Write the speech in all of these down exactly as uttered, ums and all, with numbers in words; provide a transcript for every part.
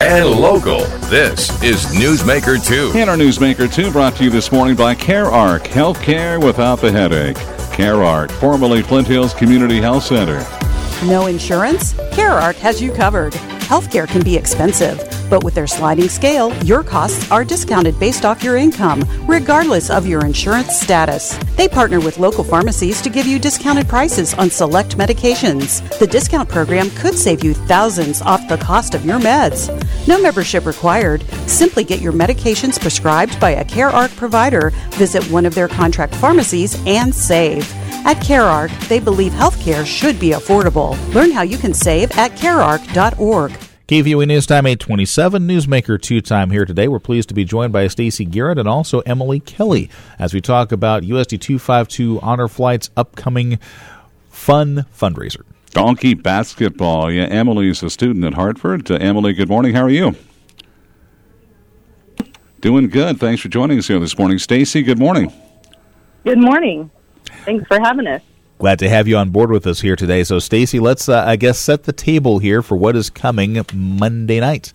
and local. This is Newsmaker two. And our Newsmaker two brought to you this morning by CareArc, healthcare without the headache. CareArc, formerly Flint Hills Community Health Center. No insurance? CareArc has you covered. Healthcare can be expensive, but with their sliding scale, your costs are discounted based off your income, regardless of your insurance status. They partner with local pharmacies to give you discounted prices on select medications. The discount program could save you thousands off the cost of your meds. No membership required. Simply get your medications prescribed by a CareArc provider, visit one of their contract pharmacies, and save. At CareArc, they believe healthcare should be affordable. Learn how you can save at carearc dot org. K V O E News Time eight twenty-seven, Newsmaker two time here today. We're pleased to be joined by Stacy Garrett and also Emily Kelly as we talk about U S D two fifty-two Honor Flight's upcoming fun fundraiser. Donkey basketball. Yeah, Emily's a student at Hartford. Uh, Emily, good morning. How are you? Doing good. Thanks for joining us here this morning. Stacy, good morning. Good morning. Thanks for having us. Glad to have you on board with us here today. So, Stacy, let's, uh, I guess, set the table here for what is coming Monday night.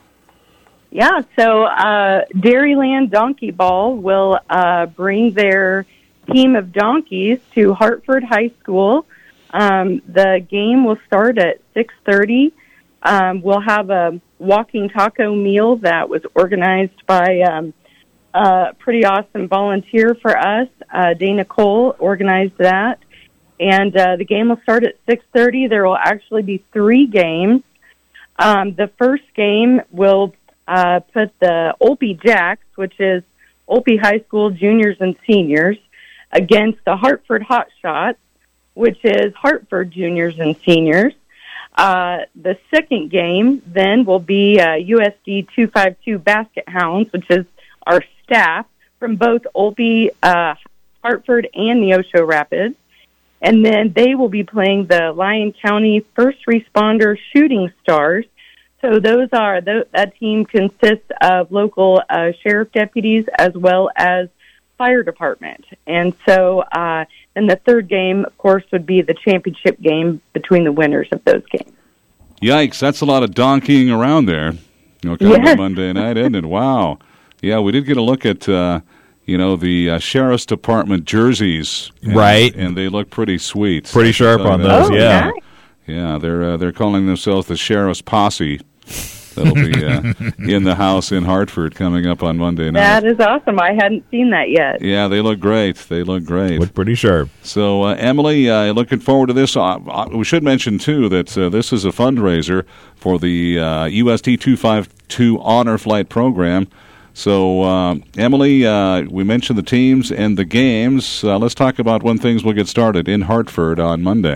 Yeah, so uh, Dairyland Donkey Ball will uh, bring their team of donkeys to Hartford High School. Um, the game will start at six thirty. Um, we'll have a walking taco meal that was organized by um, a pretty awesome volunteer for us. Uh, Dana Cole organized that. And uh, the game will start at six thirty. There will actually be three games. Um, the first game will uh, put the Olpe Jacks, which is Olpe High School juniors and seniors, against the Hartford Hotshots, which is Hartford juniors and seniors. Uh, the second game then will be uh, U S D two fifty-two Basket Hounds, which is our staff from both Olpe, uh, Hartford, and Neosho Rapids. And then they will be playing the Lyon County First Responder Shooting Stars. So those are that team consists of local uh, sheriff deputies as well as fire department. And so uh, then the third game, of course, would be the championship game between the winners of those games. Yikes, that's a lot of donkeying around there. You know, coming yes. up Monday night, isn't it? Wow. Yeah, we did get a look at... Uh, You know, the uh, Sheriff's Department jerseys. And, right. And they look pretty sweet. Pretty sharp so, on uh, those, oh, yeah. Nice. Yeah, they're uh, they're calling themselves the Sheriff's Posse. That'll be uh, in the house in Hartford coming up on Monday night. That is awesome. I hadn't seen that yet. Yeah, they look great. They look great. Look pretty sharp. So, uh, Emily, uh, looking forward to this. Uh, we should mention, too, that uh, this is a fundraiser for the uh, U S D two fifty-two Honor Flight program. So, uh, Emily, uh, we mentioned the teams and the games. Uh, let's talk about when things will get started in Hartford on Monday.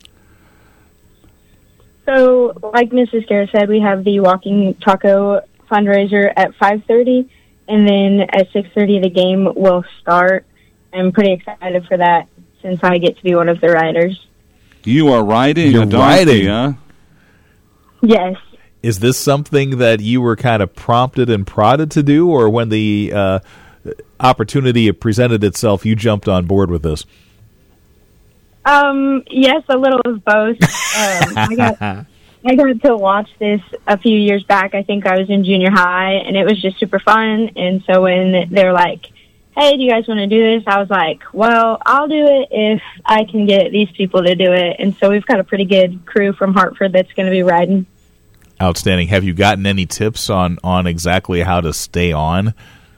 So, like Missus Garrett said, we have the Walking Taco fundraiser at five thirty, and then at six thirty the game will start. I'm pretty excited for that since I get to be one of the riders. You are riding You're a donkey, riding. huh? Yes. Is this something that you were kind of prompted and prodded to do, or when the uh, opportunity presented itself, you jumped on board with this? Um, yes, a little of both. um, I got I got to watch this a few years back. I think I was in junior high, and it was just super fun. And so when they're like, hey, do you guys want to do this? I was like, well, I'll do it if I can get these people to do it. And so we've got a pretty good crew from Hartford that's going to be riding. Outstanding. Have you gotten any tips on, on exactly how to stay on?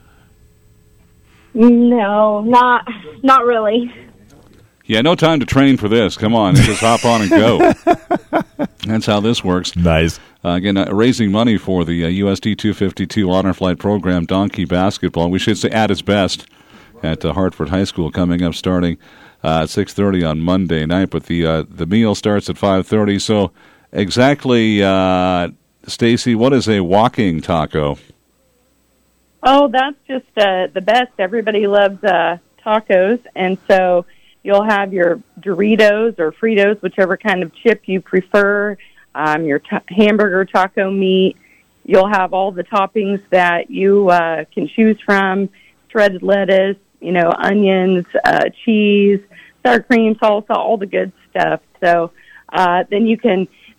No, not not really. Yeah, no time to train for this. Come on, just hop on and go. That's how this works. Nice. Uh, again, uh, raising money for the uh, U S D two fifty-two Honor Flight program, Donkey Basketball. We should say at its best at uh, Hartford High School coming up starting uh, at six thirty on Monday night. But the uh, the meal starts at five thirty. So exactly, uh, Stacy, what is a walking taco? Oh, that's just uh, the best. Everybody loves uh, tacos, and so you'll have your Doritos or Fritos, whichever kind of chip you prefer, um, your t- hamburger taco meat. You'll have all the toppings that you uh, can choose from, shredded lettuce, you know, onions, uh, cheese, sour cream, salsa, all the good stuff. So uh, then you can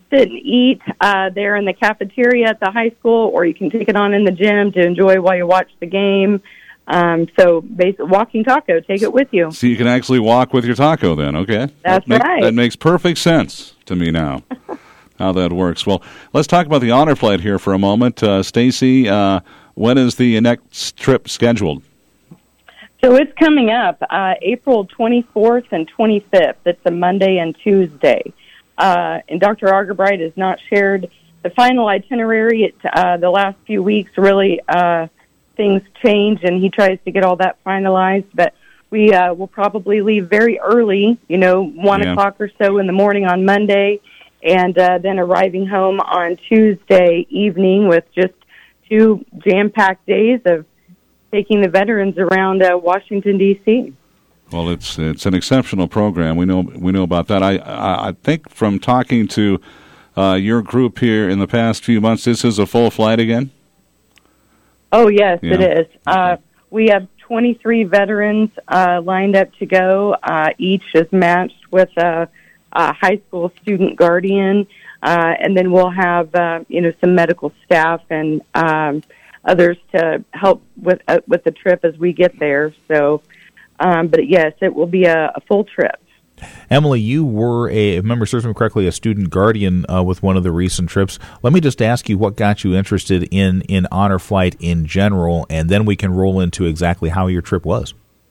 sit and eat uh, there in the cafeteria at the high school, or you can take it on in the gym to enjoy while you watch the game. Um, so, basic walking taco, take it with you. So you can actually walk with your taco then, okay? That's that make, right. That makes perfect sense to me now, how that works. Well, let's talk about the honor flight here for a moment. Uh, Stacy, uh, when is the next trip scheduled? So it's coming up uh, April twenty-fourth and twenty-fifth. It's a Monday and Tuesday. Uh, and Doctor Argerbright has not shared the final itinerary. It, uh, the last few weeks, really, uh, things change, and he tries to get all that finalized. But we uh, will probably leave very early, you know, one yeah. o'clock or so in the morning on Monday, and uh, then arriving home on Tuesday evening with just two jam-packed days of taking the veterans around uh, Washington, D C Well, it's it's an exceptional program. We know we know about that. I I, I think from talking to uh, your group here in the past few months, this is a full flight again. Oh yes, Yeah. it is. Uh, we have twenty-three veterans uh, lined up to go. Uh, each is matched with a, a high school student guardian, uh, and then we'll have uh, you know some medical staff and um, others to help with uh, with the trip as we get there. So. Um, but yes, it will be a, a full trip. Emily, you were, a, if memory serves me correctly, a student guardian uh, with one of the recent trips. Let me just ask you what got you interested in, in honor flight in general, and then we can roll into exactly how your trip was.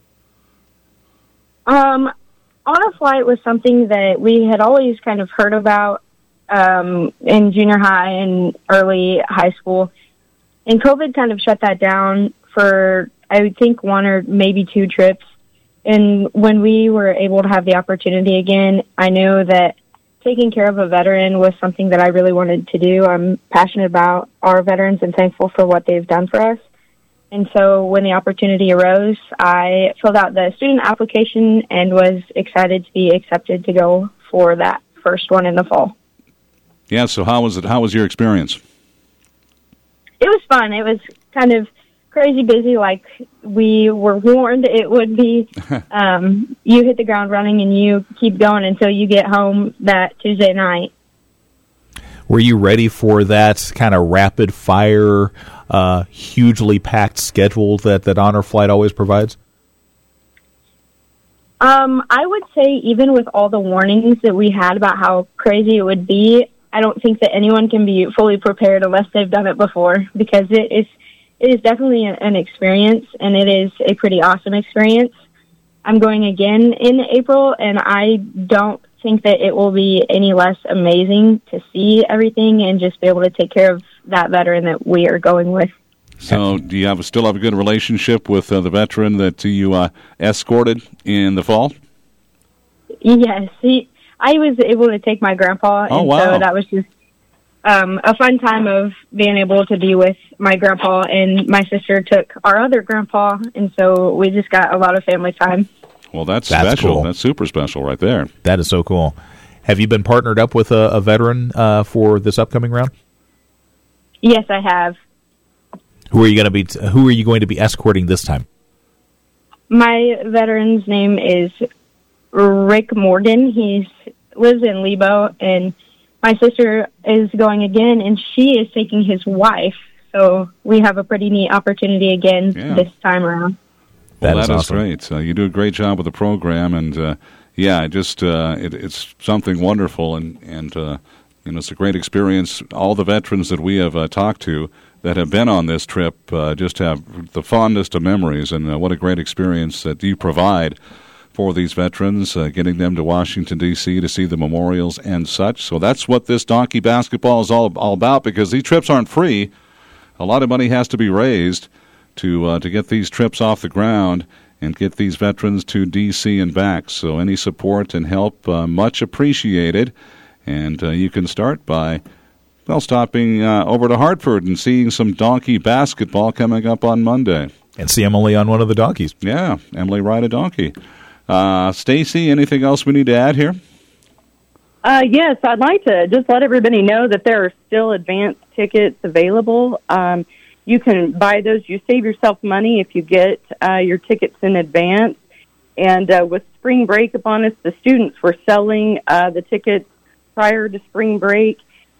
Um, honor flight was something that we had always kind of heard about um, in junior high and early high school. And COVID kind of shut that down for, I would think, one or maybe two trips. And when we were able to have the opportunity again, I know that taking care of a veteran was something that I really wanted to do. I'm passionate about our veterans and thankful for what they've done for us. And so when the opportunity arose, I filled out the student application and was excited to be accepted to go for that first one in the fall. Yeah, so how was it? How was your experience? It was fun. It was kind of crazy busy, like we were warned it would be. Um, you hit the ground running and you keep going until you get home that Tuesday night. Were you ready for that kind of rapid fire, uh, hugely packed schedule that, that Honor Flight always provides? Um, I would say even with all the warnings that we had about how crazy it would be, I don't think that anyone can be fully prepared unless they've done it before, because it is It is definitely an experience, and it is a pretty awesome experience. I'm going again in April, and I don't think that it will be any less amazing to see everything and just be able to take care of that veteran that we are going with. So do you have still have a good relationship with uh, the veteran that you uh, escorted in the fall? Yes. He, I was able to take my grandpa, oh, and wow. so that was just Um, a fun time of being able to be with my grandpa, and my sister took our other grandpa, and so we just got a lot of family time. Well, that's, That's special. cool. That's super special right there. That is so cool. Have you been partnered up with a, a veteran uh, for this upcoming round? Yes, I have. Who are you going to be? Who are you going to be escorting this time? My veteran's name is Rick Morgan. He lives in Lebo, and my sister is going again, and she is taking his wife. So we have a pretty neat opportunity again Yeah. this time around. Well, that is, that is awesome. great. Uh, you do a great job with the program, and uh, yeah, just uh, it, it's something wonderful, and and uh, you know, it's a great experience. All the veterans that we have uh, talked to that have been on this trip uh, just have the fondest of memories, and uh, what a great experience that you provide for these veterans, uh, getting them to Washington, D C to see the memorials and such. So that's what this donkey basketball is all, all about, because these trips aren't free. A lot of money has to be raised to uh, to get these trips off the ground and get these veterans to D C and back. So any support and help, uh, much appreciated. And uh, you can start by, well, stopping uh, over to Hartford and seeing some donkey basketball coming up on Monday. And see Emily on one of the donkeys. Yeah, Emily ride a donkey. Uh, Stacy, anything else we need to add here? Uh, yes, I'd like to just let everybody know that there are still advance tickets available. Um, you can buy those. You save yourself money if you get uh, your tickets in advance. And uh, with spring break upon us, the students were selling uh, the tickets prior to spring break.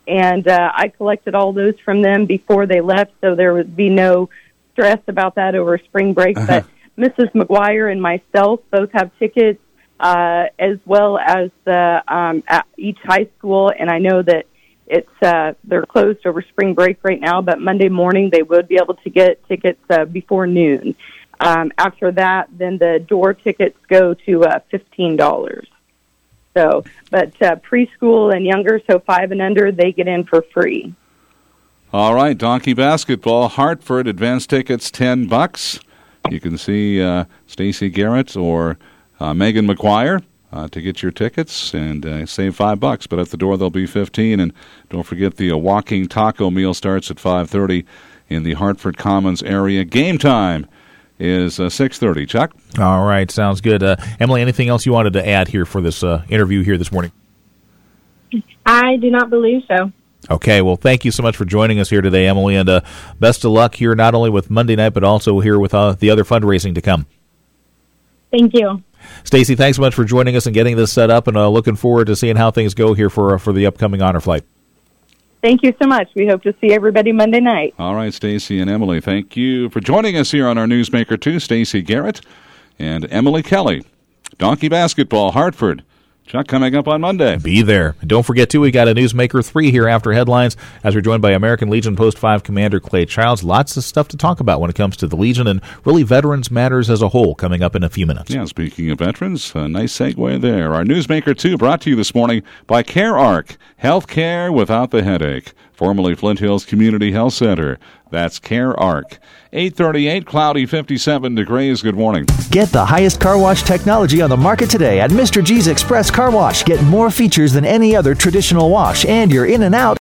and uh, I collected all those from them before they left, so there would be no stress about that over spring break. Uh-huh. But Missus McGuire and myself both have tickets, uh, as well as the um, at each high school, and I know that it's uh, they're closed over spring break right now, but Monday morning they would be able to get tickets uh, before noon. Um, after that, then the door tickets go to uh, fifteen dollars. So, but uh, preschool and younger, so five and under, they get in for free. All right, Donkey Basketball, Hartford, advance tickets, ten bucks. You can see uh, Stacy Garrett or uh, Megan McGuire uh, to get your tickets and uh, save five bucks. But at the door, they'll be fifteen. And don't forget the uh, walking taco meal starts at five thirty in the Hartford Commons area. Game time is uh, six thirty. Chuck? All right, sounds good. Uh, Emily, anything else you wanted to add here for this uh, interview here this morning? I do not believe so. Okay, well, thank you so much for joining us here today, Emily, and uh, best of luck here not only with Monday night, but also here with uh, the other fundraising to come. Thank you. Stacy, thanks so much for joining us and getting this set up, and uh, looking forward to seeing how things go here for, uh, for the upcoming Honor Flight. Thank you so much. We hope to see everybody Monday night. All right, Stacy and Emily, thank you for joining us here on our Newsmaker two. Stacy Garrett and Emily Kelly. Donkey Basketball, Hartford. Chuck, coming up on Monday. Be there. And don't forget, too, we got a Newsmaker three here after headlines as we're joined by American Legion Post five Commander Clay Childs. Lots of stuff to talk about when it comes to the Legion and really veterans matters as a whole coming up in a few minutes. Yeah, speaking of veterans, a nice segue there. Our Newsmaker two brought to you this morning by CareArc, health care without the headache. Formerly Flint Hills Community Health Center. That's CareArc. eight thirty-eight, cloudy, fifty-seven degrees. Good morning. Get the highest car wash technology on the market today at Mister G's Express Car Wash. Get more features than any other traditional wash, and you're in and out